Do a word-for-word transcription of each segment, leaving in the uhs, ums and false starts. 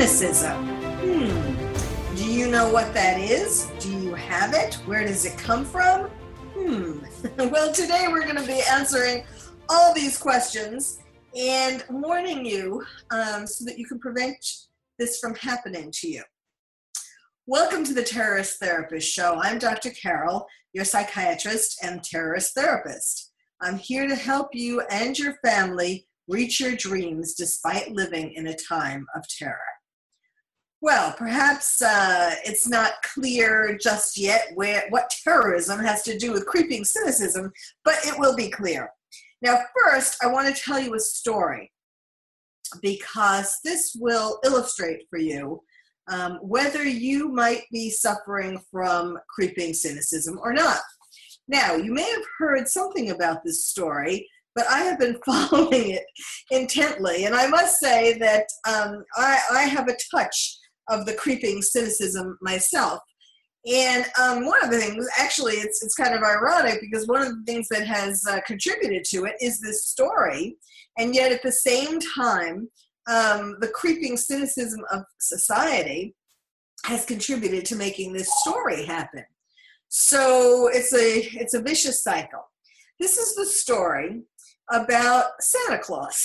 cynicism. Hmm. Do you know what that is? Do you have it? Where does it come from? Hmm. Well, today we're going to be answering all these questions and warning you um, so that you can prevent this from happening to you. Welcome to the Terrorist Therapist Show. I'm Doctor Carol, your psychiatrist and terrorist therapist. I'm here to help you and your family reach your dreams despite living in a time of terror. Well, perhaps uh, it's not clear just yet where, what terrorism has to do with creeping cynicism, but it will be clear. Now, first, I want to tell you a story because this will illustrate for you um, whether you might be suffering from creeping cynicism or not. Now, you may have heard something about this story, but I have been following it intently, and I must say that um, I, I have a touch of the creeping cynicism myself. And um, one of the things, actually, it's it's kind of ironic because one of the things that has uh, contributed to it is this story, and yet at the same time, um, the creeping cynicism of society has contributed to making this story happen. So it's a it's a vicious cycle. This is the story about Santa Claus,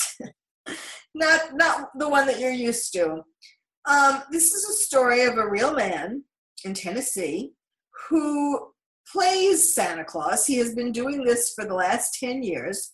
not not the one that you're used to. Um, this is a story of a real man in Tennessee who plays Santa Claus. He has been doing this for the last ten years,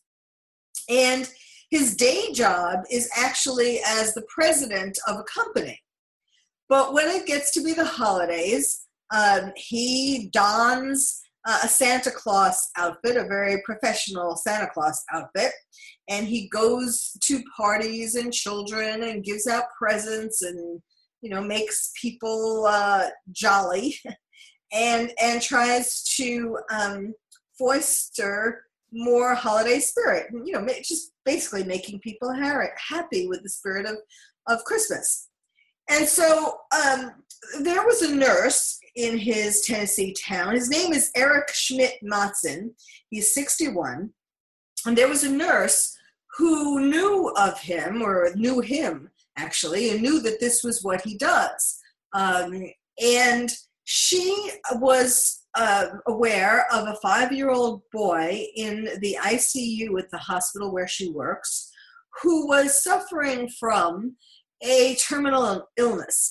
and his day job is actually as the president of a company. But when it gets to be the holidays, um, he dons Uh, a Santa Claus outfit, a very professional Santa Claus outfit, and he goes to parties and children and gives out presents and, you know, makes people uh, jolly and and tries to um, foster more holiday spirit, you know, just basically making people happy with the spirit of, of Christmas. And so um, there was a nurse in his Tennessee town. His name is Eric Schmidt Matzen. He's sixty-one. And there was a nurse who knew of him, or knew him, actually, and knew that this was what he does. Um, and she was uh, aware of a five-year-old boy in the I C U at the hospital where she works who was suffering from a terminal illness.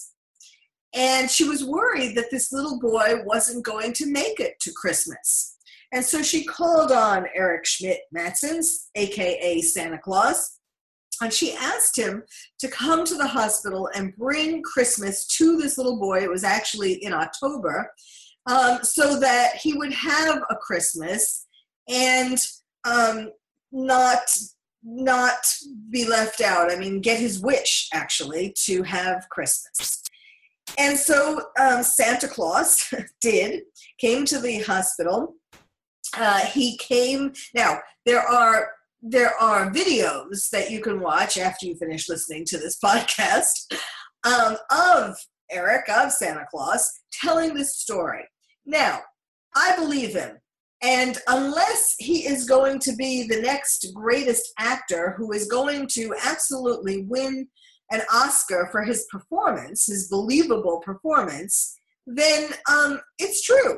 And she was worried that this little boy wasn't going to make it to Christmas. And so she called on Eric Schmidt Matzen, a k a. Santa Claus, and she asked him to come to the hospital and bring Christmas to this little boy. It was actually in October, um, so that he would have a Christmas and um, not not be left out. I mean, get his wish, actually, to have Christmas. And so um, Santa Claus did, came to the hospital. Uh, he came, now there are there are videos that you can watch after you finish listening to this podcast um, of Eric, of Santa Claus, telling this story. Now, I believe him. And unless he is going to be the next greatest actor who is going to absolutely win an Oscar for his performance, his believable performance, then um, it's true.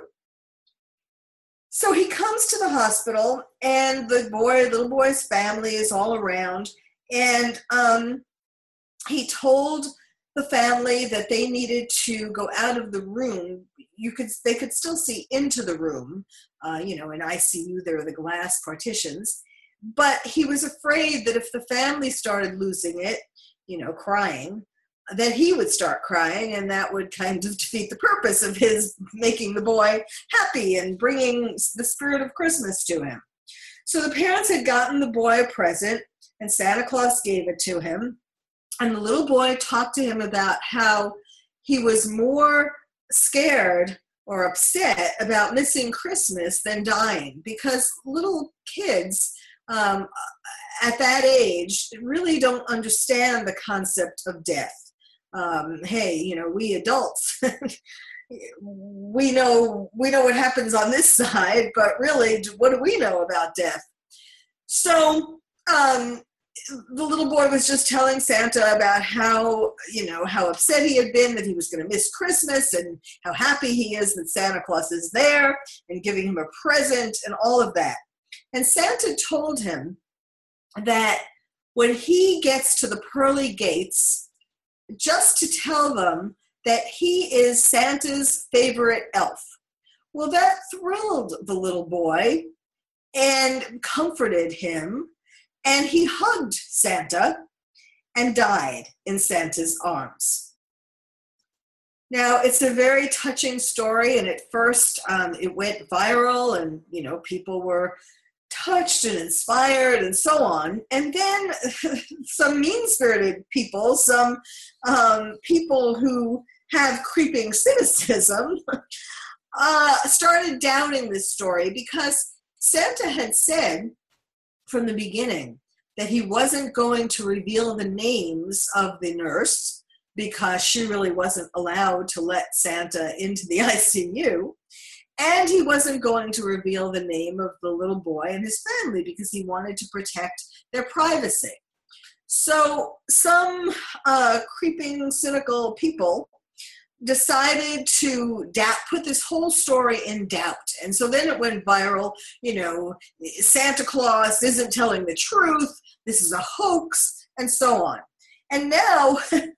So he comes to the hospital, and the boy, little boy's family is all around, and um, he told the family that they needed to go out of the room. You could, they could still see into the room. Uh, you know, in I C U, there are the glass partitions. But he was afraid that if the family started losing it, you know, crying, that he would start crying, and that would kind of defeat the purpose of his making the boy happy and bringing the spirit of Christmas to him. So the parents had gotten the boy a present, and Santa Claus gave it to him, and the little boy talked to him about how he was more scared or upset about missing Christmas than dying, because little kids um, at that age really don't understand the concept of death. Um, hey, you know, we adults, we know we know what happens on this side, but really, what do we know about death? So um, the little boy was just telling Santa about how, you know, how upset he had been that he was going to miss Christmas and how happy he is that Santa Claus is there and giving him a present and all of that. And Santa told him that when he gets to the pearly gates, just to tell them that he is Santa's favorite elf. Well, that thrilled the little boy and comforted him, and he hugged Santa and died in Santa's arms. Now, it's a very touching story, and at first um, it went viral, and, you know, people were touched and inspired and so on. And then some mean-spirited people, some um, people who have creeping cynicism, uh, started doubting this story because Santa had said from the beginning that he wasn't going to reveal the names of the nurse because she really wasn't allowed to let Santa into the I C U. And he wasn't going to reveal the name of the little boy and his family because he wanted to protect their privacy. So some uh, creeping, cynical people decided to doubt, put this whole story in doubt. And so then it went viral, you know, Santa Claus isn't telling the truth, this is a hoax, and so on. And now,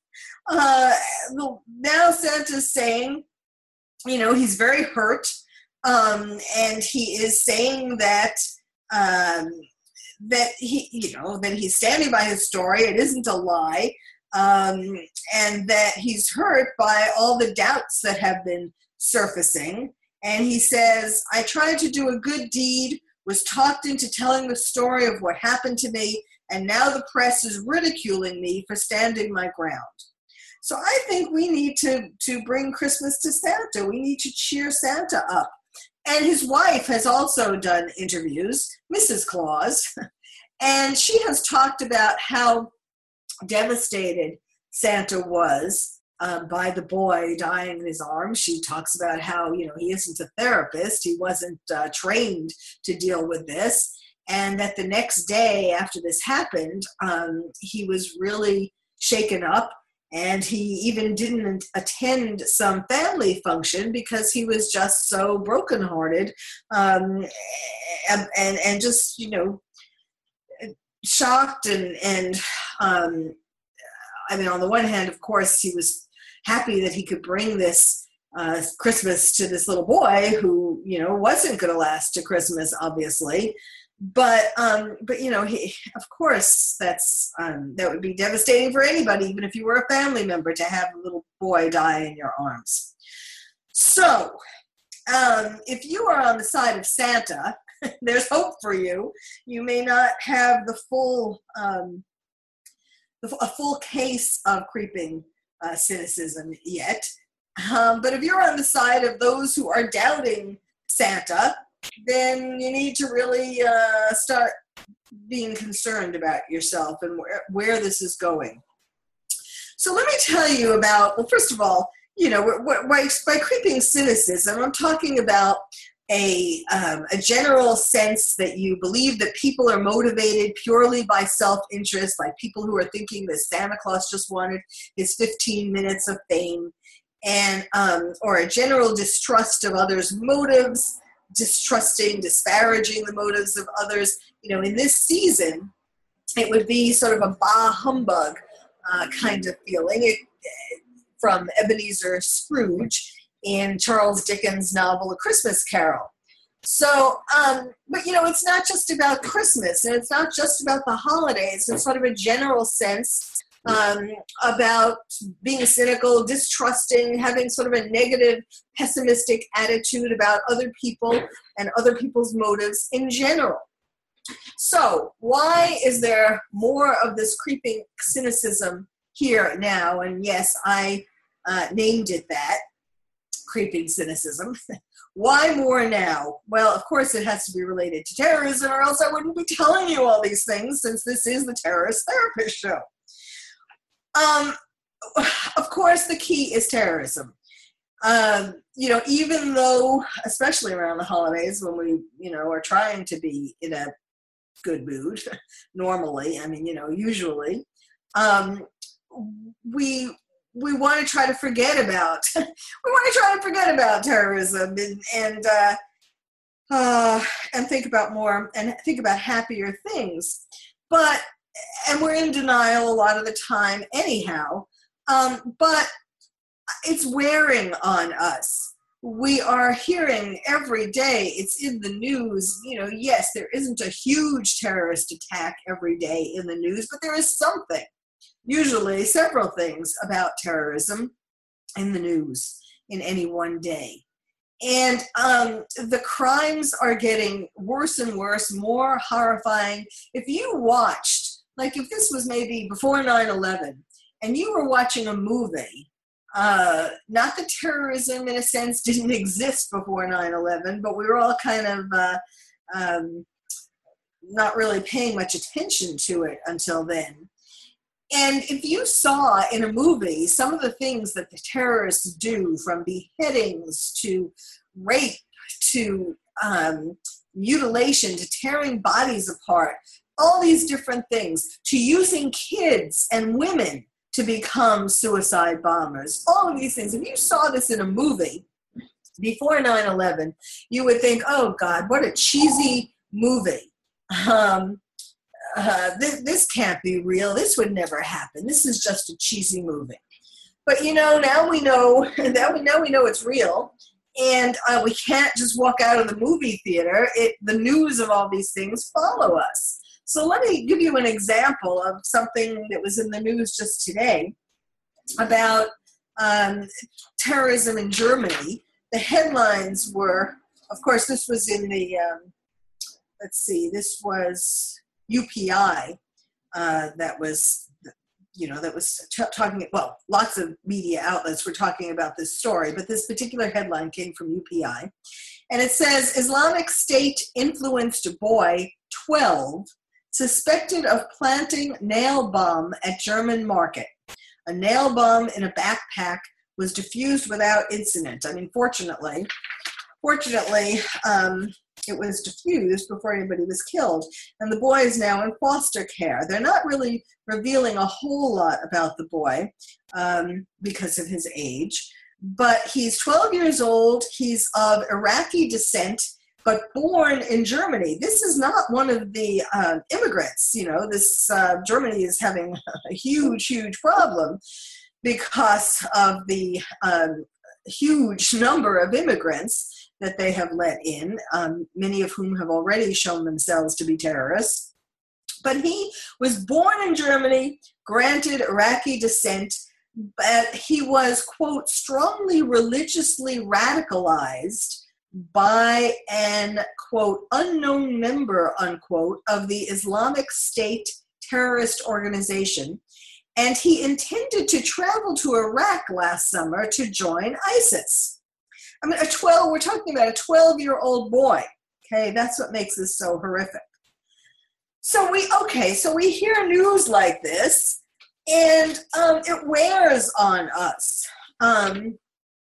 uh, now Santa's saying, you know, he's very hurt. Um, and he is saying that um, that he, you know, that he's standing by his story. It isn't a lie, um, and that he's hurt by all the doubts that have been surfacing. And he says, "I tried to do a good deed, was talked into telling the story of what happened to me, and now the press is ridiculing me for standing my ground." So I think we need to to bring Christmas to Santa. We need to cheer Santa up. And his wife has also done interviews, Missus Claus, and she has talked about how devastated Santa was um, by the boy dying in his arms. She talks about how, you know, he isn't a therapist, he wasn't uh, trained to deal with this, and that the next day after this happened, um, he was really shaken up. And he even didn't attend some family function because he was just so brokenhearted um, and, and and just, you know, shocked. And, and um, I mean, on the one hand, of course, he was happy that he could bring this uh, Christmas to this little boy who, you know, wasn't going to last to Christmas, obviously. But, um, but you know, he, of course, that's um, that would be devastating for anybody, even if you were a family member, to have a little boy die in your arms. So, um, if you are on the side of Santa, there's hope for you. You may not have the full, um, the, a full case of creeping uh, cynicism yet. Um, but if you're on the side of those who are doubting Santa, then you need to really uh, start being concerned about yourself and where, where this is going. So let me tell you about, well, first of all, you know, by, by creeping cynicism, I'm talking about a, um, a general sense that you believe that people are motivated purely by self-interest, like people who are thinking that Santa Claus just wanted his fifteen minutes of fame, and um, or a general distrust of others' motives, distrusting, disparaging the motives of others. You know, in this season, it would be sort of a bah humbug uh, kind of feeling it, from Ebenezer Scrooge in Charles Dickens' novel A Christmas Carol. So, um, but you know, it's not just about Christmas, and it's not just about the holidays. It's sort of a general sense Um, about being cynical, distrusting, having sort of a negative, pessimistic attitude about other people and other people's motives in general. So why is there more of this creeping cynicism here now? And yes, I uh, named it that, creeping cynicism. Why more now? Well, of course it has to be related to terrorism, or else I wouldn't be telling you all these things, since this is the Terrorist Therapist Show. Um, of course, the key is terrorism. Um, you know, even though, especially around the holidays, when we, you know, are trying to be in a good mood normally. I mean, you know, usually. Um, we we want to try to forget about we want to try to forget about terrorism and and uh, uh, and think about more and think about happier things. But and we're in denial a lot of the time, anyhow. Um, but it's wearing on us. We are hearing every day, it's in the news, you know, yes, there isn't a huge terrorist attack every day in the news, but there is something, usually several things about terrorism in the news in any one day. And um, the crimes are getting worse and worse, more horrifying. If you watched, like if this was maybe before nine eleven, and you were watching a movie, Uh, not that terrorism, in a sense, didn't exist before nine eleven, but we were all kind of uh, um, not really paying much attention to it until then. And if you saw in a movie some of the things that the terrorists do, from beheadings to rape to um, mutilation to tearing bodies apart, all these different things, to using kids and women to become suicide bombers, all of these things. If you saw this in a movie before nine eleven, you would think, oh God, what a cheesy movie. Um, uh, this, this can't be real. This would never happen. This is just a cheesy movie. But you know, now we know, now we know, we know it's real. And uh, we can't just walk out of the movie theater. It, the news of all these things follow us. So let me give you an example of something that was in the news just today about um, terrorism in Germany. The headlines were, of course, this was in the, um, let's see, this was U P I uh, that was, you know, that was t- talking, well, lots of media outlets were talking about this story, but this particular headline came from U P I. And it says, Islamic State influenced boy twelve suspected of planting nail bomb at German market. A nail bomb in a backpack was defused without incident. I mean, fortunately, fortunately, um, it was defused before anybody was killed. And the boy is now in foster care. They're not really revealing a whole lot about the boy um, because of his age. But he's twelve years old. He's of Iraqi descent, but born in Germany. This is not one of the uh, immigrants. You know, this uh, Germany is having a huge, huge problem because of the um, huge number of immigrants that they have let in, um, many of whom have already shown themselves to be terrorists. But he was born in Germany, granted Iraqi descent, but he was, quote, strongly religiously radicalized by an, quote, unknown member, unquote, of the Islamic State terrorist organization. And he intended to travel to Iraq last summer to join ISIS. I mean, a twelve, we're talking about a twelve-year-old boy. Okay, that's what makes this so horrific. So we, okay, so we hear news like this, and um, it wears on us. Um,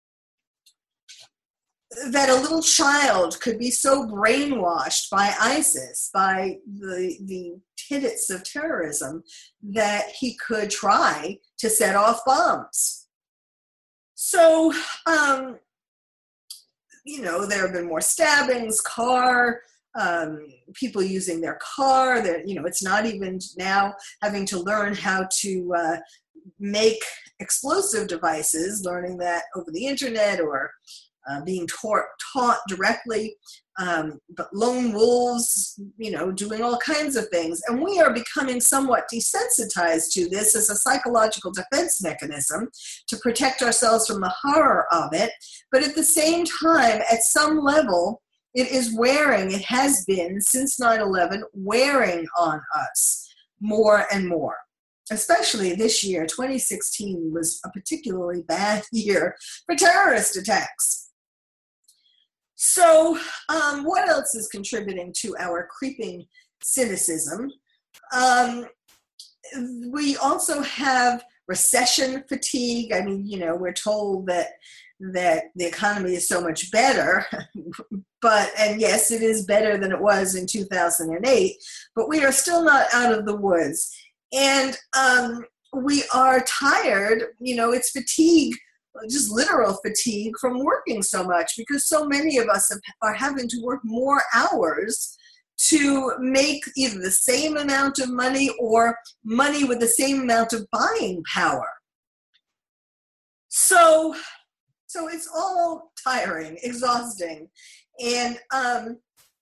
that a little child could be so brainwashed by ISIS, by the the tenets of terrorism, that he could try to set off bombs. So, um, you know, there have been more stabbings, car, um, people using their car. That, you know, it's not even now having to learn how to uh, make explosive devices, learning that over the internet or Uh, being taught, taught directly, um, but lone wolves, you know, doing all kinds of things. And we are becoming somewhat desensitized to this as a psychological defense mechanism to protect ourselves from the horror of it. But at the same time, at some level, it is wearing, it has been since nine eleven, wearing on us more and more. Especially this year, twenty sixteen was a particularly bad year for terrorist attacks. So um, what else is contributing to our creeping cynicism? Um, we also have recession fatigue. I mean, you know, we're told that that the economy is so much better, but, and yes, it is better than it was in two thousand eight, but we are still not out of the woods. And um, we are tired, you know, it's fatigue, just literal fatigue from working so much, because so many of us are having to work more hours to make either the same amount of money or money with the same amount of buying power. So, so it's all tiring, exhausting. And um,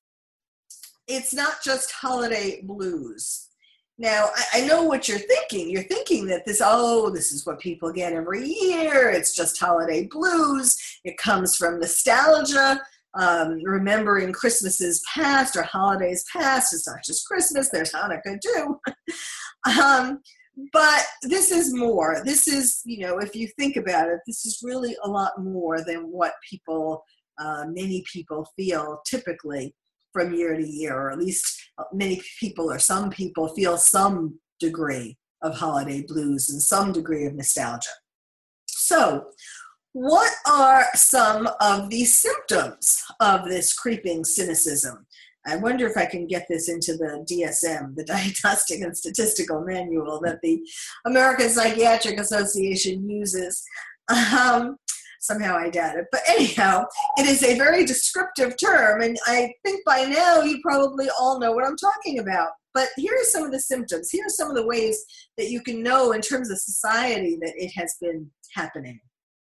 it's not just holiday blues. Now, I, I know what you're thinking. You're thinking that this, oh, this is what people get every year. It's just holiday blues. It comes from nostalgia, um, remembering Christmases past or holidays past. It's not just Christmas. There's Hanukkah too. um, but this is more. This is, you know, if you think about it, this is really a lot more than what people, uh, many people feel typically from year to year, or at least many people or some people feel some degree of holiday blues and some degree of nostalgia. So what are some of the symptoms of this creeping cynicism? I wonder if I can get this into the D S M, the Diagnostic and Statistical Manual that the American Psychiatric Association uses. Um, Somehow I doubt it. But anyhow, it is a very descriptive term, and I think by now you probably all know what I'm talking about. But here are some of the symptoms. Here are some of the ways that you can know in terms of society that it has been happening.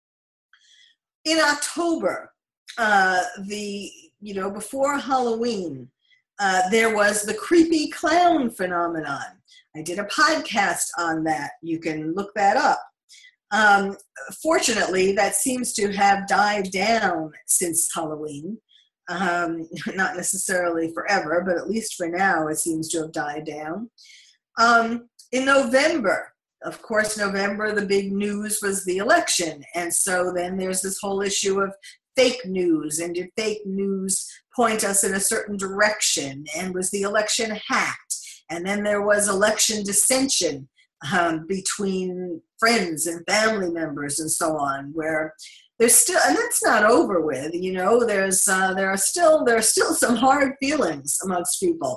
In October, uh, the you know before Halloween, uh, there was the creepy clown phenomenon. I did a podcast on that. You can look that up. Um, fortunately, that seems to have died down since Halloween. Um, not necessarily forever, but at least for now, it seems to have died down. Um, in November, of course, November, the big news was the election. And so then there's this whole issue of fake news. And did fake news point us in a certain direction? And was the election hacked? And then there was election dissension Um, between friends and family members and so on, where there's still, and that's not over with, you know, there's, uh, there are still, there are still some hard feelings amongst people.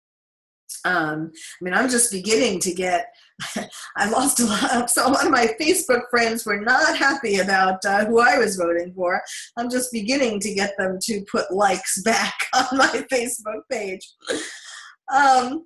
Um, I mean, I'm just beginning to get, I lost a lot, so a lot of my Facebook friends were not happy about uh, who I was voting for. I'm just beginning to get them to put likes back on my Facebook page. Um,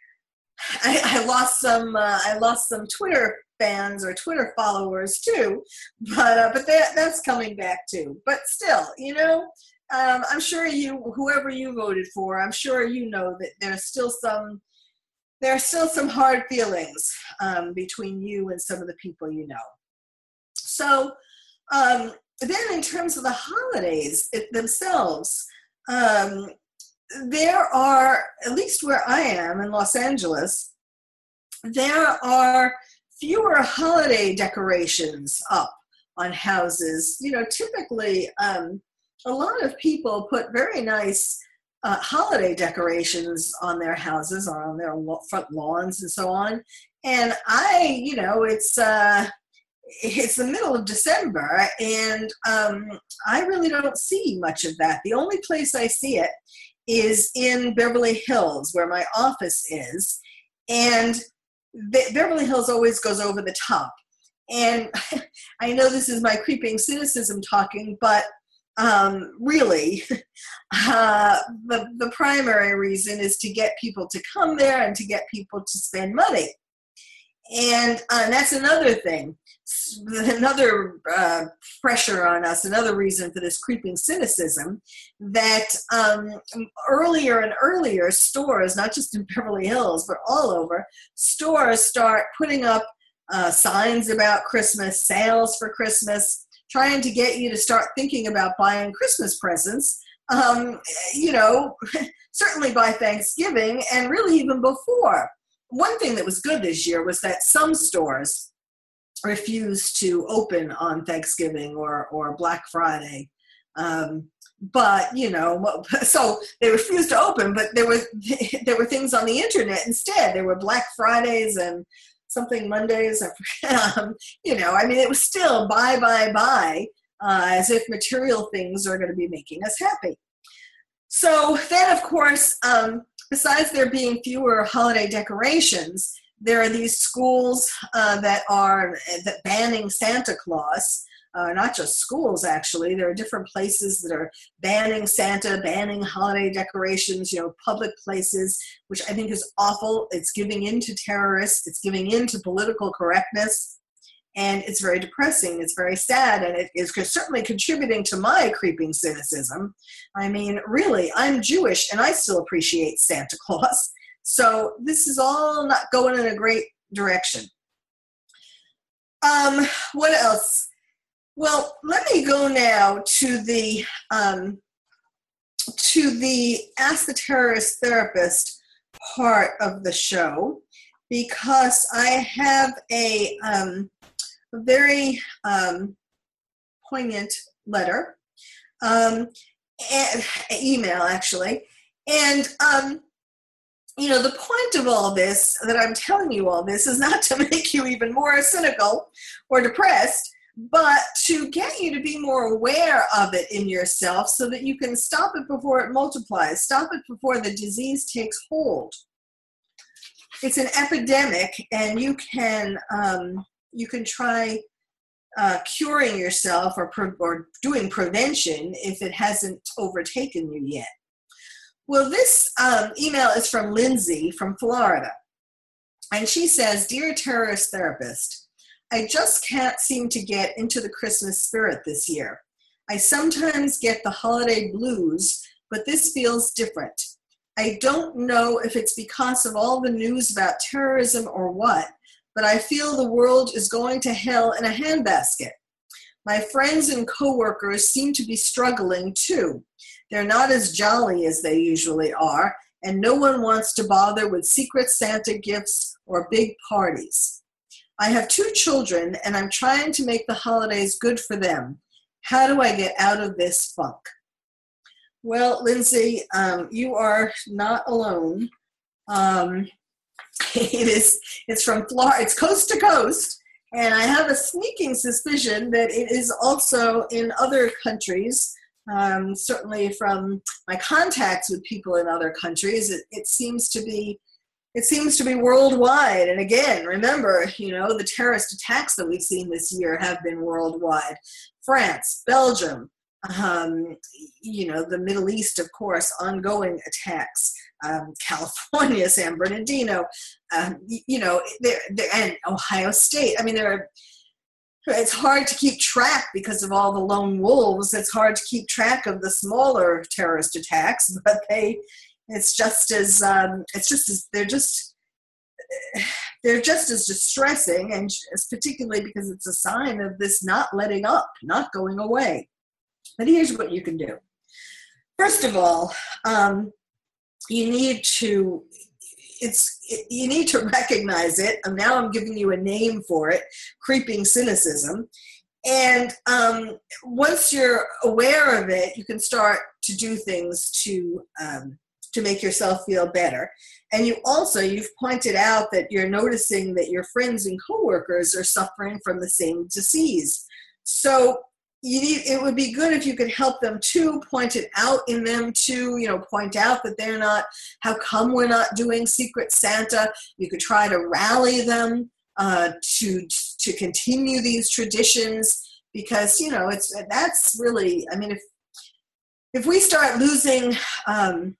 I, I lost some. Uh, I lost some Twitter fans or Twitter followers too, but uh, but that that's coming back too. But still, you know, um, I'm sure you, whoever you voted for, I'm sure you know that there's still some. There are still some hard feelings um, between you and some of the people you know. So um, then, in terms of the holidays it, themselves. Um, There are, at least where I am in Los Angeles, there are fewer holiday decorations up on houses. You know, typically um, a lot of people put very nice uh, holiday decorations on their houses or on their front lawns and so on. And I, you know, it's uh, it's the middle of December, and um, I really don't see much of that. The only place I see it is in Beverly Hills, where my office is, and Be- Beverly Hills always goes over the top. And I know this is my creeping cynicism talking, but um, really, uh, the, the primary reason is to get people to come there and to get people to spend money. And uh, that's another thing, another uh, pressure on us, another reason for this creeping cynicism, that um, earlier and earlier stores, not just in Beverly Hills, but all over, stores start putting up uh, signs about Christmas, sales for Christmas, trying to get you to start thinking about buying Christmas presents, um, you know, certainly by Thanksgiving and really even before. One thing that was good this year was that some stores refused to open on Thanksgiving or, or Black Friday. Um, but, you know, so they refused to open, but there were, there were things on the internet instead. There were Black Fridays and something Mondays. um, you know, I mean, it was still buy, buy, buy, uh, as if material things are going to be making us happy. So then, of course, um, besides there being fewer holiday decorations, there are these schools uh, that are that banning Santa Claus. Uh, not just schools, actually. There are different places that are banning Santa, banning holiday decorations, you know, public places, which I think is awful. It's giving in to terrorists. It's giving in to political correctness. And it's very depressing. It's very sad. And it is certainly contributing to my creeping cynicism. I mean, really, I'm Jewish and I still appreciate Santa Claus. So this is all not going in a great direction. Um, what else? Well, let me go now to the um, to the Ask the Terrorist Therapist part of the show, because I have a, um, a very um, poignant letter, um, and email actually, and um, you know, the point of all this, that I'm telling you all this, is not to make you even more cynical or depressed, but to get you to be more aware of it in yourself so that you can stop it before it multiplies, stop it before the disease takes hold. It's an epidemic, and you can um, you can try uh, curing yourself or, pre- or doing prevention if it hasn't overtaken you yet. Well, this um, email is from Lindsay from Florida, and she says, "Dear Terrorist Therapist, I just can't seem to get into the Christmas spirit this year. I sometimes get the holiday blues, but this feels different. I don't know if it's because of all the news about terrorism or what, but I feel the world is going to hell in a handbasket. My friends and coworkers seem to be struggling too. They're not as jolly as they usually are, and no one wants to bother with Secret Santa gifts or big parties. I have two children, and I'm trying to make the holidays good for them. How do I get out of this funk?" Well, Lindsay, um, you are not alone. Um, it is, it's from Florida, it's coast to coast, and I have a sneaking suspicion that it is also in other countries. Um, certainly from my contacts with people in other countries, it, it seems to be It seems to be worldwide. And again, remember, you know, the terrorist attacks that we've seen this year have been worldwide. France, Belgium, um, you know, the Middle East, of course, ongoing attacks, um, California, San Bernardino, um, you know, they're, they're, and Ohio State. I mean, there are, it's hard to keep track because of all the lone wolves. It's hard to keep track of the smaller terrorist attacks, but they, It's just as um, it's just as they're just they're just as distressing, and it's particularly because it's a sign of this not letting up, not going away. But here's what you can do. First of all, um, you need to it's you need to recognize it. And now I'm giving you a name for it: creeping cynicism. And um, once you're aware of it, you can start to do things to um, to make yourself feel better. And you also, you've pointed out that you're noticing that your friends and coworkers are suffering from the same disease. So you need, it would be good if you could help them too, point it out in them too, you know, point out that they're not, how come we're not doing Secret Santa? You could try to rally them uh, to, to continue these traditions, because, you know, it's, that's really, I mean, if, if we start losing, um,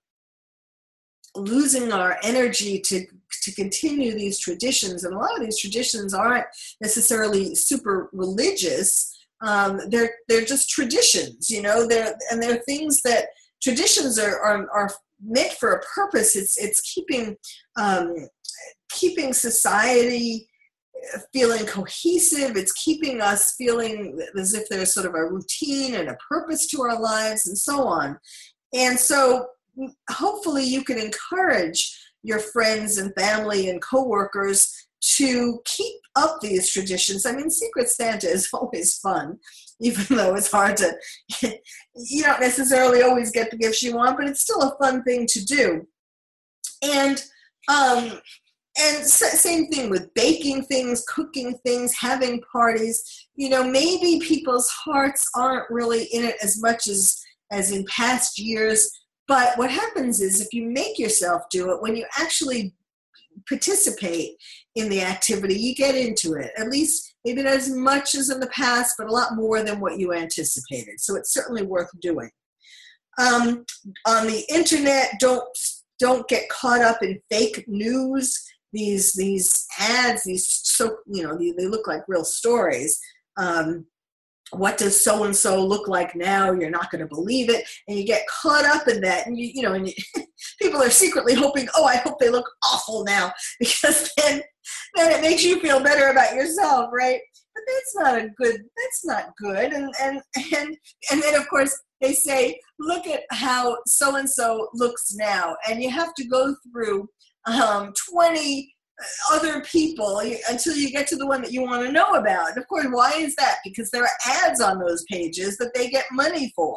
losing our energy to to continue these traditions, and a lot of these traditions aren't necessarily super religious. Um, they're they're just traditions, you know. They're and they're things that traditions are are, are meant for a purpose. It's it's keeping um, keeping society feeling cohesive. It's keeping us feeling as if there's sort of a routine and a purpose to our lives, and so on. And so, hopefully you can encourage your friends and family and coworkers to keep up these traditions. I mean, Secret Santa is always fun, even though it's hard to, you don't necessarily always get the gifts you want, but it's still a fun thing to do. And, um, and same thing with baking things, cooking things, having parties. You know, maybe people's hearts aren't really in it as much as, as in past years. But what happens is if you make yourself do it, when you actually participate in the activity, you get into it. At least maybe not as much as in the past, but a lot more than what you anticipated. So it's certainly worth doing. Um, on the internet, don't don't get caught up in fake news. These these ads, these so you know they, they look like real stories. Um, what does so and so look like now? You're not going to believe it, and you get caught up in that. And you you know, and you, people are secretly hoping, oh, I hope they look awful now, because then then it makes you feel better about yourself, right? But that's not a good. That's not good. And and and and then of course they say, look at how so and so looks now, and you have to go through um, twenty other people until you get to the one that you want to know about. And of course, why is that? Because there are ads on those pages that they get money for.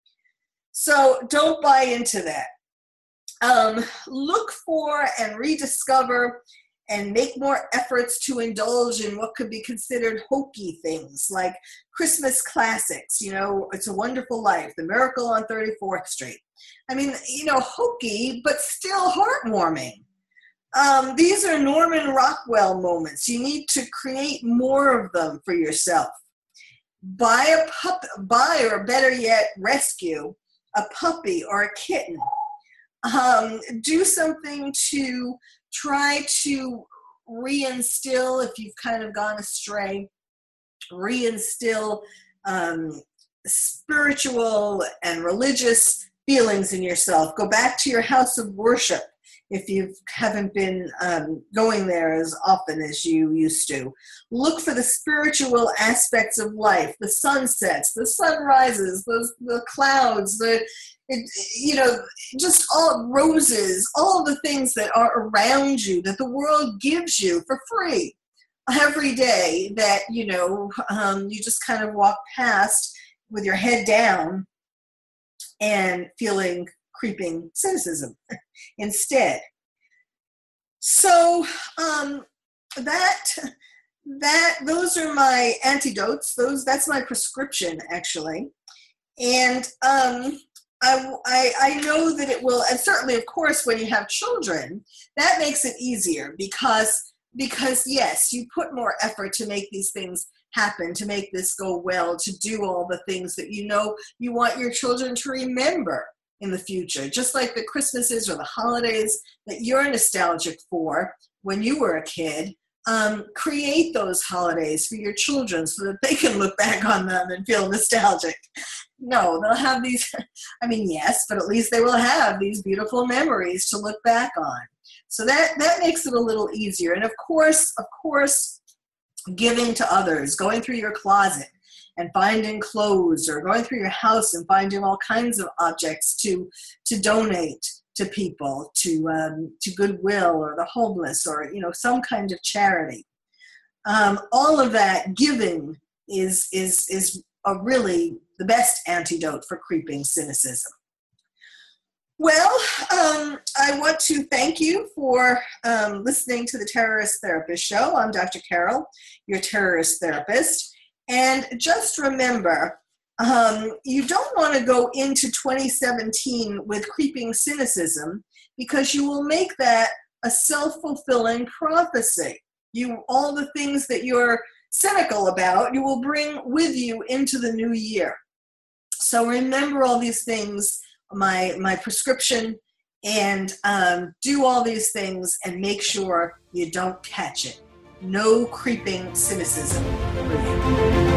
So don't buy into that. Um, look for and rediscover and make more efforts to indulge in what could be considered hokey things like Christmas classics. You know, It's a Wonderful Life, The Miracle on thirty-fourth Street. I mean, you know, hokey, but still heartwarming. Um, these are Norman Rockwell moments. You need to create more of them for yourself. Buy a pup, buy or better yet, rescue a puppy or a kitten. Um, do something to try to reinstill, if you've kind of gone astray, reinstill um, spiritual and religious feelings in yourself. Go back to your house of worship if you haven't been um, going there as often as you used to. Look for the spiritual aspects of life, the sunsets, the sunrises, the, the clouds, the, it, you know, just all roses, all the things that are around you, that the world gives you for free every day, that, you know, um, you just kind of walk past with your head down and feeling creeping cynicism instead. So um, that that those are my antidotes. Those that's my prescription, actually. And um, I, I I know that it will, and certainly, of course, when you have children, that makes it easier because because yes, you put more effort to make these things happen, to make this go well, to do all the things that you know you want your children to remember in the future, just like the Christmases or the holidays that you're nostalgic for when you were a kid. Um, create those holidays for your children so that they can look back on them and feel nostalgic. No, they'll have these, I mean, yes, but at least they will have these beautiful memories to look back on. So that, that makes it a little easier. And of course, of course, giving to others, going through your closet and finding clothes, or going through your house and finding all kinds of objects to to donate to people, to um, to Goodwill or the homeless, or you know some kind of charity. Um, all of that giving is is is a really the best antidote for creeping cynicism. Well, um, I want to thank you for um, listening to the Terrorist Therapist Show. I'm Doctor Carol, your terrorist therapist. And just remember, um, you don't want to go into twenty seventeen with creeping cynicism, because you will make that a self-fulfilling prophecy. You, all the things that you're cynical about, you will bring with you into the new year. So remember all these things, my, my prescription, and um, do all these things and make sure you don't catch it. No creeping cynicism for you.